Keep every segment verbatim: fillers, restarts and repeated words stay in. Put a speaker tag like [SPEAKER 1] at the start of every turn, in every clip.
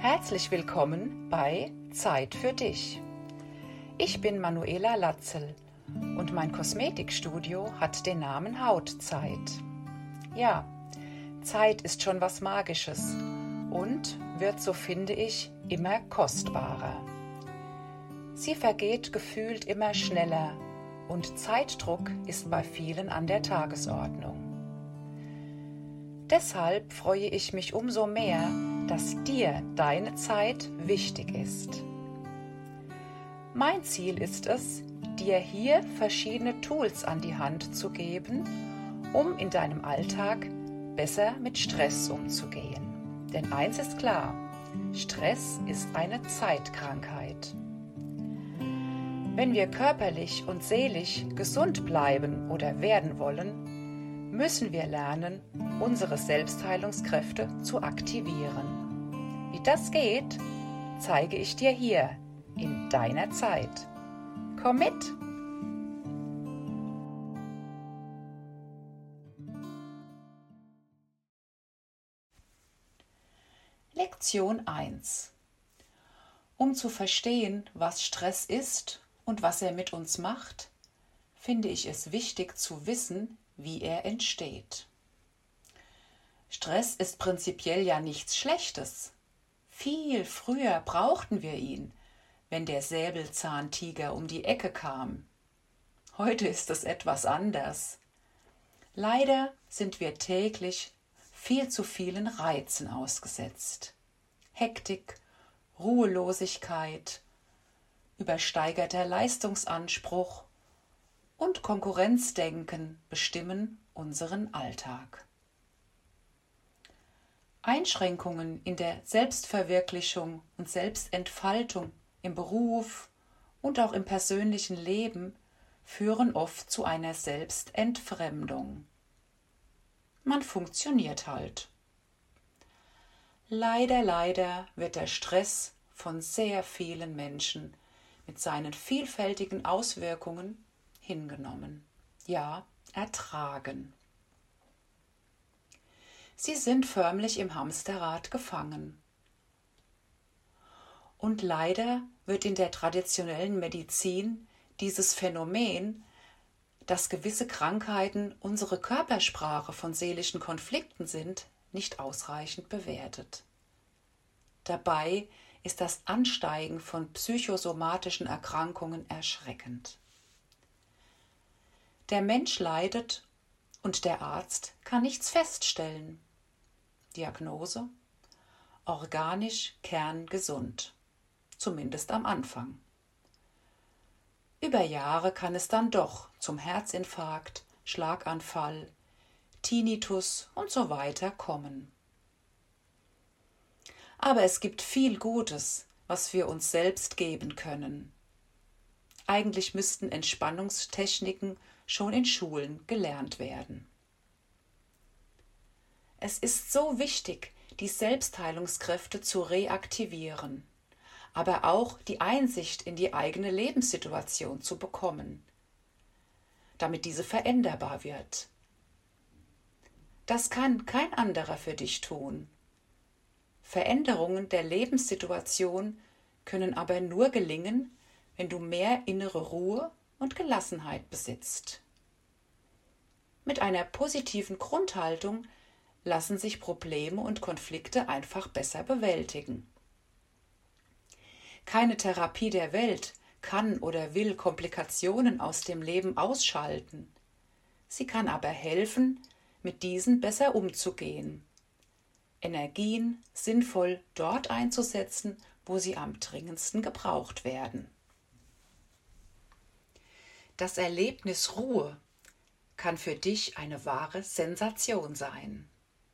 [SPEAKER 1] Herzlich willkommen bei Zeit für dich. Ich bin Manuela Latzel und mein Kosmetikstudio hat den Namen Hautzeit. Ja, Zeit ist schon was Magisches und wird, so finde ich, immer kostbarer. Sie vergeht gefühlt immer schneller und Zeitdruck ist bei vielen an der Tagesordnung. Deshalb freue ich mich umso mehr, dass dir deine Zeit wichtig ist. Mein Ziel ist es, dir hier verschiedene Tools an die Hand zu geben, um in deinem Alltag besser mit Stress umzugehen. Denn eins ist klar, Stress ist eine Zeitkrankheit. Wenn wir körperlich und seelisch gesund bleiben oder werden wollen, müssen wir lernen, unsere Selbstheilungskräfte zu aktivieren. Wie das geht, zeige ich dir hier in deiner Zeit. Komm mit! Lektion eins. Um zu verstehen, was Stress ist und was er mit uns macht, finde ich es wichtig zu wissen, wie er entsteht. Stress ist prinzipiell ja nichts Schlechtes. Viel früher brauchten wir ihn, wenn der Säbelzahntiger um die Ecke kam. Heute ist es etwas anders. Leider sind wir täglich viel zu vielen Reizen ausgesetzt. Hektik, Ruhelosigkeit, übersteigerter Leistungsanspruch und Konkurrenzdenken bestimmen unseren Alltag. Einschränkungen in der Selbstverwirklichung und Selbstentfaltung im Beruf und auch im persönlichen Leben führen oft zu einer Selbstentfremdung. Man funktioniert halt. Leider, leider wird der Stress von sehr vielen Menschen mit seinen vielfältigen Auswirkungen hingenommen, ja, ertragen. Sie sind förmlich im Hamsterrad gefangen. Und leider wird in der traditionellen Medizin dieses Phänomen, dass gewisse Krankheiten unsere Körpersprache von seelischen Konflikten sind, nicht ausreichend bewertet. Dabei ist das Ansteigen von psychosomatischen Erkrankungen erschreckend. Der Mensch leidet und der Arzt kann nichts feststellen. Diagnose: organisch kerngesund, zumindest am Anfang. Über Jahre kann es dann doch zum Herzinfarkt, Schlaganfall, Tinnitus und so weiter kommen. Aber es gibt viel Gutes, was wir uns selbst geben können. Eigentlich müssten Entspannungstechniken schon in Schulen gelernt werden. Es ist so wichtig, die Selbstheilungskräfte zu reaktivieren, aber auch die Einsicht in die eigene Lebenssituation zu bekommen, damit diese veränderbar wird. Das kann kein anderer für dich tun. Veränderungen der Lebenssituation können aber nur gelingen, wenn du mehr innere Ruhe und Gelassenheit besitzt. Mit einer positiven Grundhaltung lassen sich Probleme und Konflikte einfach besser bewältigen. Keine Therapie der Welt kann oder will Komplikationen aus dem Leben ausschalten. Sie kann aber helfen, mit diesen besser umzugehen, Energien sinnvoll dort einzusetzen, wo sie am dringendsten gebraucht werden. Das Erlebnis Ruhe kann für dich eine wahre Sensation sein.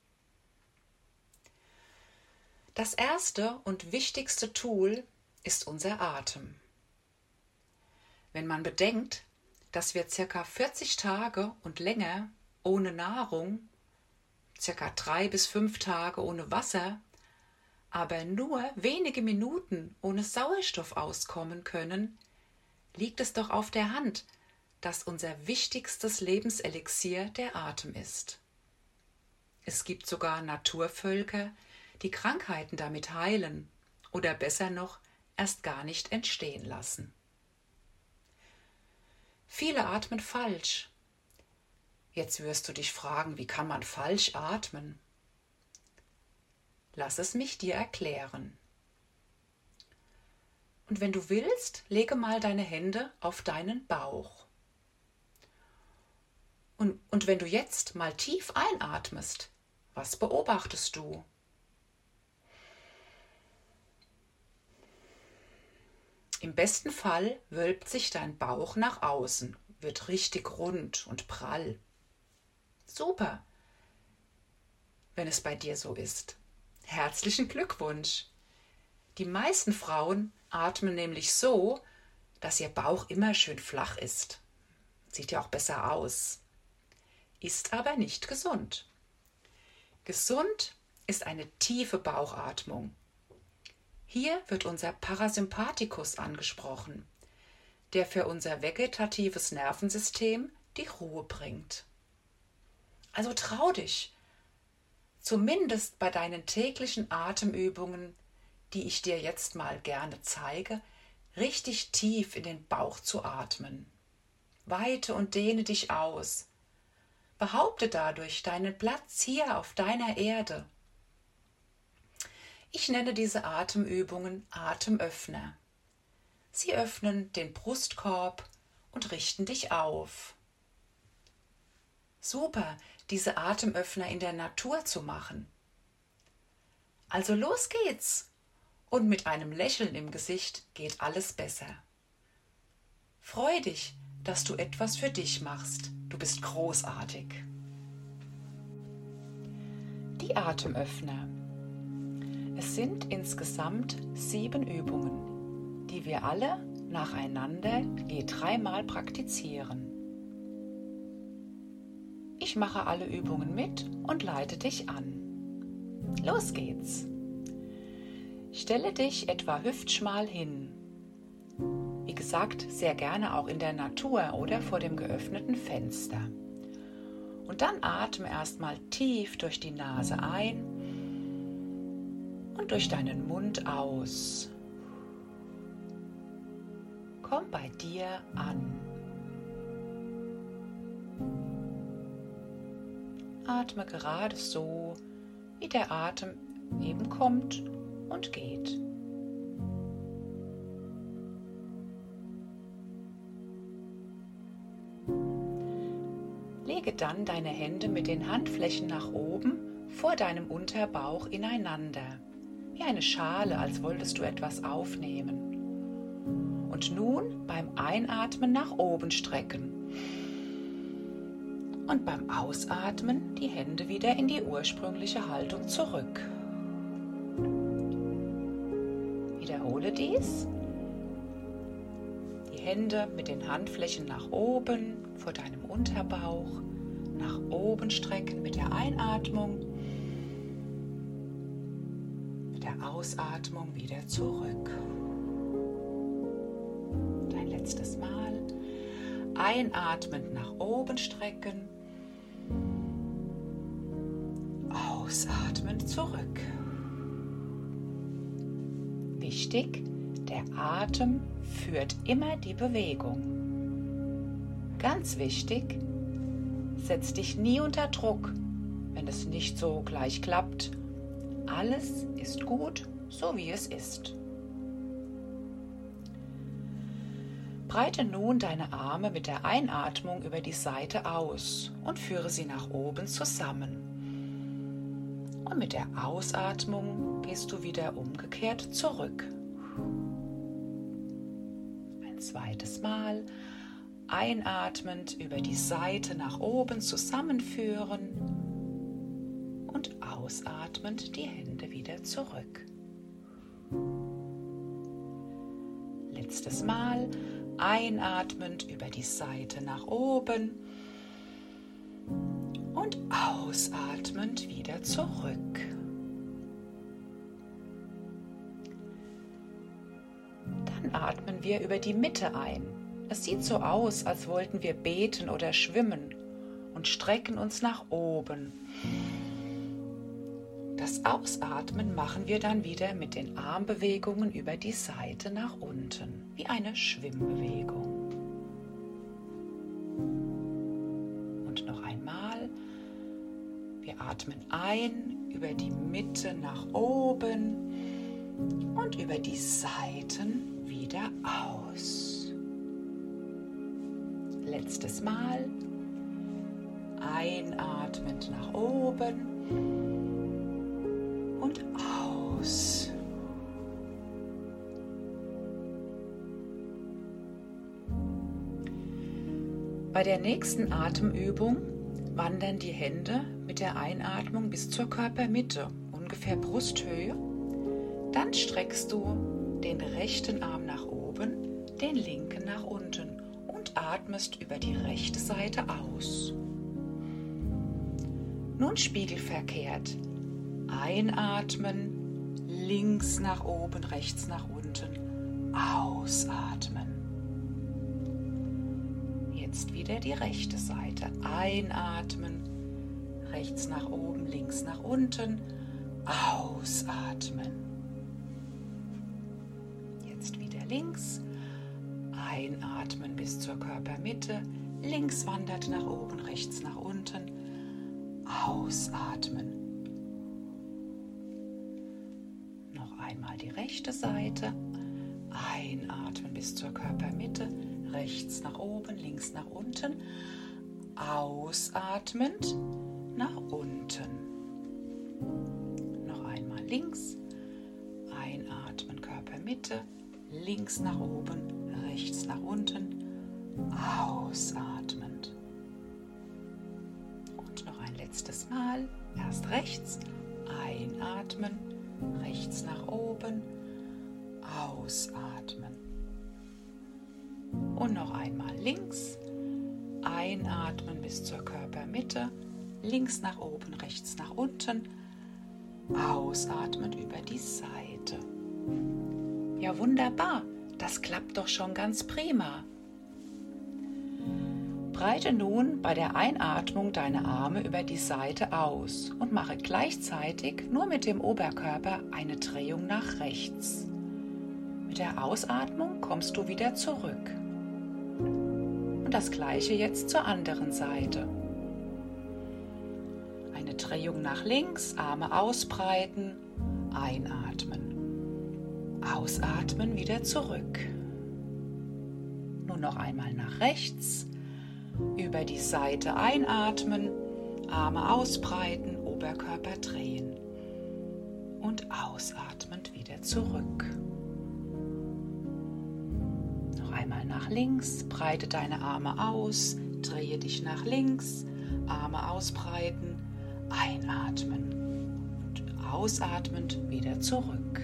[SPEAKER 1] Das erste und wichtigste Tool ist unser Atem. Wenn man bedenkt, dass wir circa vierzig Tage und länger ohne Nahrung, circa drei bis fünf Tage ohne Wasser, aber nur wenige Minuten ohne Sauerstoff auskommen können, liegt es doch auf der Hand, dass unser wichtigstes Lebenselixier der Atem ist. Es gibt sogar Naturvölker, die Krankheiten damit heilen Oder besser noch, erst gar nicht entstehen lassen. Viele atmen falsch. Jetzt wirst du dich fragen, wie kann man falsch atmen? Lass es mich dir erklären. Und wenn du willst, lege mal deine Hände auf deinen Bauch. Und, und wenn du jetzt mal tief einatmest, was beobachtest du? Im besten Fall wölbt sich dein Bauch nach außen, wird richtig rund und prall. Super, wenn es bei dir so ist. Herzlichen Glückwunsch! Die meisten Frauen atmen nämlich so, dass ihr Bauch immer schön flach ist. Sieht ja auch besser aus. Ist aber nicht gesund. Gesund ist eine tiefe Bauchatmung. Hier wird unser Parasympathikus angesprochen, der für unser vegetatives Nervensystem die Ruhe bringt. Also trau dich, zumindest bei deinen täglichen Atemübungen, die ich dir jetzt mal gerne zeige, richtig tief in den Bauch zu atmen. Weite und dehne dich aus. Behaupte dadurch deinen Platz hier auf deiner Erde. Ich nenne diese Atemübungen Atemöffner. Sie öffnen den Brustkorb und richten dich auf. Super, diese Atemöffner in der Natur zu machen. Also los geht's! Und mit einem Lächeln im Gesicht geht alles besser. Freu dich, dass du etwas für dich machst. Du bist großartig. Die Atemöffner. Es sind insgesamt sieben Übungen, die wir alle nacheinander je dreimal praktizieren. Ich mache alle Übungen mit und leite dich an. Los geht's! Stelle dich etwa hüftschmal hin. Wie gesagt, sehr gerne auch in der Natur oder vor dem geöffneten Fenster. Und dann atme erstmal tief durch die Nase ein und durch deinen Mund aus. Komm bei dir an. Atme gerade so, wie der Atem eben kommt und geht. Lege dann deine Hände mit den Handflächen nach oben vor deinem Unterbauch ineinander, wie eine Schale, als wolltest du etwas aufnehmen. Und nun beim Einatmen nach oben strecken und beim Ausatmen die Hände wieder in die ursprüngliche Haltung zurück. Wiederhole dies. Die Hände mit den Handflächen nach oben vor deinem Unterbauch, nach oben strecken mit der Einatmung, mit der Ausatmung wieder zurück. Und ein letztes Mal. Einatmend nach oben strecken, ausatmend zurück. Wichtig, der Atem führt immer die Bewegung. Ganz wichtig, setz dich nie unter Druck, wenn es nicht so gleich klappt. Alles ist gut, so wie es ist. Breite nun deine Arme mit der Einatmung über die Seite aus und führe sie nach oben zusammen. Und mit der Ausatmung gehst du wieder umgekehrt zurück. Ein zweites Mal einatmend über die Seite nach oben zusammenführen und ausatmend die Hände wieder zurück. Letztes Mal einatmend über die Seite nach oben und ausatmend wieder zurück. Dann atmen wir über die Mitte ein. Es sieht so aus, als wollten wir beten oder schwimmen und strecken uns nach oben. Das das Ausatmen machen wir dann wieder mit den Armbewegungen über die Seite nach unten, wie eine Schwimmbewegung. Und noch einmal, wir atmen ein über die Mitte nach oben und über die Seiten wieder aus. Letztes Mal, einatmend nach oben und aus. Bei der nächsten Atemübung wandern die Hände mit der Einatmung bis zur Körpermitte, ungefähr Brusthöhe. Dann streckst du den rechten Arm nach oben, den linken nach unten und atmest über die rechte Seite aus. Nun spiegelverkehrt. Einatmen, links nach oben, rechts nach unten, ausatmen. Jetzt wieder die rechte Seite. Einatmen, rechts nach oben, links nach unten, ausatmen. Jetzt wieder links. Einatmen bis zur Körpermitte, links wandert nach oben, rechts nach unten, ausatmen. Noch einmal die rechte Seite. Einatmen bis zur Körpermitte, rechts nach oben, links nach unten, ausatmend nach unten. Noch einmal links. Einatmen, Körpermitte, links nach oben, rechts nach unten, ausatmend. Und noch ein letztes Mal. Erst rechts, einatmen, rechts nach oben, ausatmen. Und noch einmal links, einatmen bis zur Körpermitte, links nach oben, rechts nach unten, ausatmen über die Seite. Ja, wunderbar, das klappt doch schon ganz prima. Breite nun bei der Einatmung deine Arme über die Seite aus und mache gleichzeitig nur mit dem Oberkörper eine Drehung nach rechts. Mit der Ausatmung kommst du wieder zurück. Und das gleiche jetzt zur anderen Seite. Eine Drehung nach links, Arme ausbreiten, einatmen. Ausatmen, wieder zurück. Nun noch einmal nach rechts, über die Seite einatmen, Arme ausbreiten, Oberkörper drehen und ausatmend wieder zurück. Noch einmal nach links, breite deine Arme aus, drehe dich nach links, Arme ausbreiten, einatmen und ausatmend wieder zurück.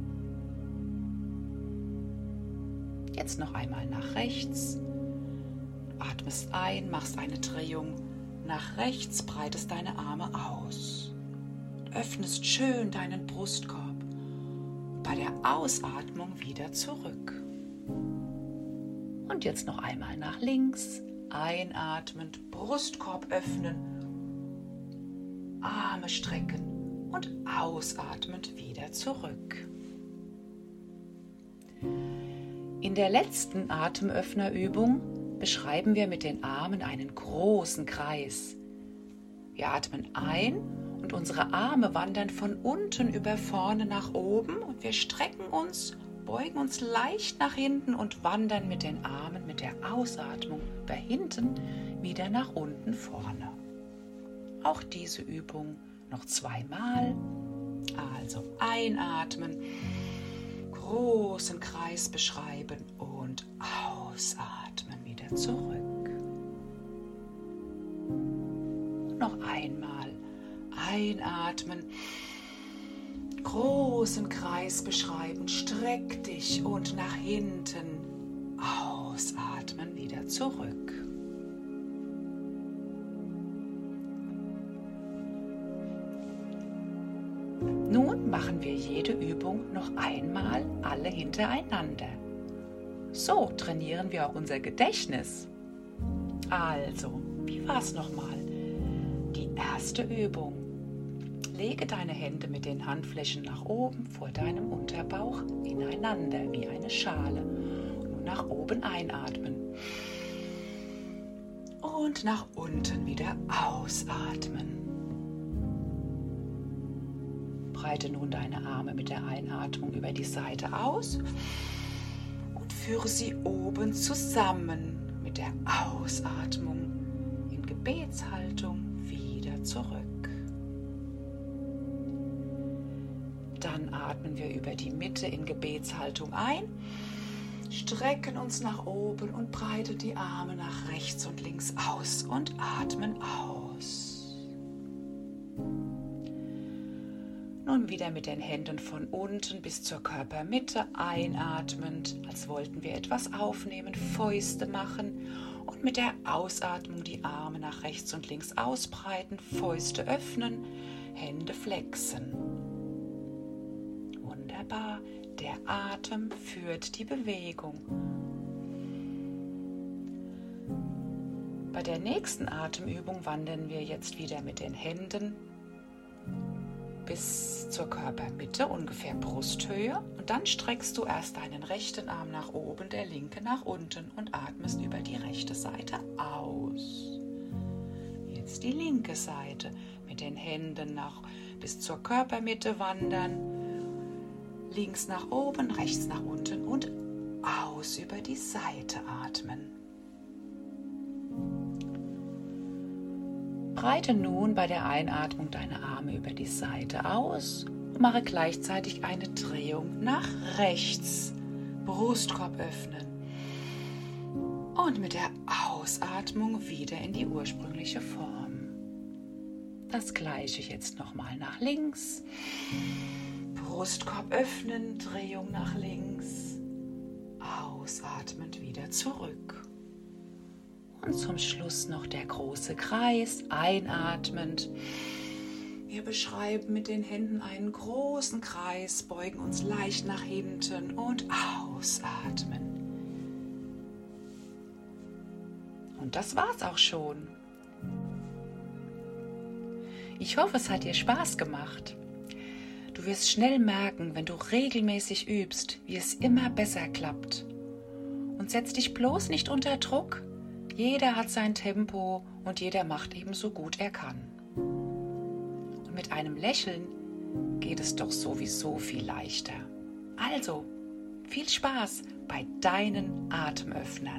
[SPEAKER 1] Jetzt noch einmal nach rechts. Atmest ein, machst eine Drehung nach rechts, breitest deine Arme aus. Öffnest schön deinen Brustkorb. Bei der Ausatmung wieder zurück. Und jetzt noch einmal nach links. Einatmend, Brustkorb öffnen. Arme strecken und ausatmend wieder zurück. In der letzten Atemöffnerübung beschreiben wir mit den Armen einen großen Kreis. Wir atmen ein und unsere Arme wandern von unten über vorne nach oben und wir strecken uns, beugen uns leicht nach hinten und wandern mit den Armen mit der Ausatmung über hinten wieder nach unten vorne. Auch diese Übung noch zweimal. Also einatmen, großen Kreis beschreiben und ausatmen wieder zurück. Noch einmal einatmen, großen Kreis beschreiben, streck dich und nach hinten ausatmen wieder zurück. Nun machen wir jede Übung noch einmal alle hintereinander. So trainieren wir auch unser Gedächtnis. Also, wie war es nochmal? Die erste Übung. lege deine Hände mit den Handflächen nach oben vor deinem Unterbauch ineinander wie eine Schale. Nun nach oben einatmen und nach unten wieder ausatmen. Breite nun deine Arme mit der Einatmung über die Seite aus und führe sie oben zusammen mit der Ausatmung in Gebetshaltung wieder zurück. Dann atmen wir über die Mitte in Gebetshaltung ein, strecken uns nach oben und breiten die Arme nach rechts und links aus und atmen aus. Nun wieder mit den Händen von unten bis zur Körpermitte einatmend, als wollten wir etwas aufnehmen, Fäuste machen und mit der Ausatmung die Arme nach rechts und links ausbreiten, Fäuste öffnen, Hände flexen. Wunderbar, der Atem führt die Bewegung. Bei der nächsten Atemübung wandern wir jetzt wieder mit den Händen bis zur Körpermitte, ungefähr Brusthöhe, und dann streckst du erst deinen rechten Arm nach oben, der linke nach unten und atmest über die rechte Seite aus. Jetzt die linke Seite mit den Händen nach, bis zur Körpermitte wandern, links nach oben, rechts nach unten und aus über die Seite atmen. Breite nun bei der Einatmung deine Arme über die Seite aus und mache gleichzeitig eine Drehung nach rechts. Brustkorb öffnen. Und mit der Ausatmung wieder in die ursprüngliche Form. Das gleiche jetzt nochmal nach links. Brustkorb öffnen, Drehung nach links. Ausatmend wieder zurück. Und zum Schluss noch der große Kreis, einatmend. Wir beschreiben mit den Händen einen großen Kreis, beugen uns leicht nach hinten und ausatmen. Und das war's auch schon. Ich hoffe, es hat dir Spaß gemacht. Du wirst schnell merken, wenn du regelmäßig übst, wie es immer besser klappt. Und setz dich bloß nicht unter Druck. Jeder hat sein Tempo und jeder macht eben so gut er kann. Und mit einem Lächeln geht es doch sowieso viel leichter. Also, viel Spaß bei deinen Atemöffnern.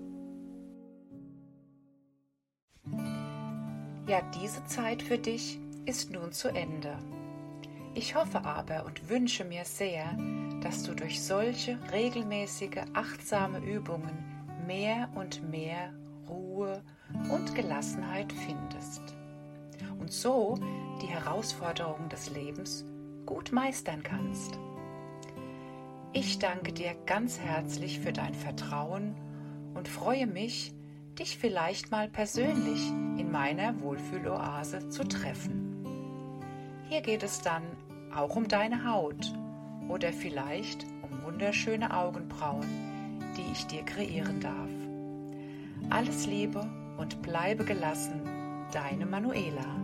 [SPEAKER 1] Ja, diese Zeit für dich ist nun zu Ende. Ich hoffe aber und wünsche mir sehr, dass du durch solche regelmäßige, achtsame Übungen mehr und mehr Ruhe und Gelassenheit findest und so die Herausforderungen des Lebens gut meistern kannst. Ich danke dir ganz herzlich für dein Vertrauen und freue mich, dich vielleicht mal persönlich in meiner Wohlfühloase zu treffen. Hier geht es dann auch um deine Haut oder vielleicht um wunderschöne Augenbrauen, die ich dir kreieren darf. Alles Liebe und bleibe gelassen, deine Manuela.